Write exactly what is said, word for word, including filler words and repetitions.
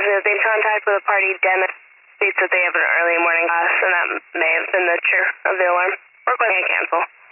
has been in contact with a party. Demet states that they have an early morning class, and that may have been the trigger of the alarm. Request can cancel.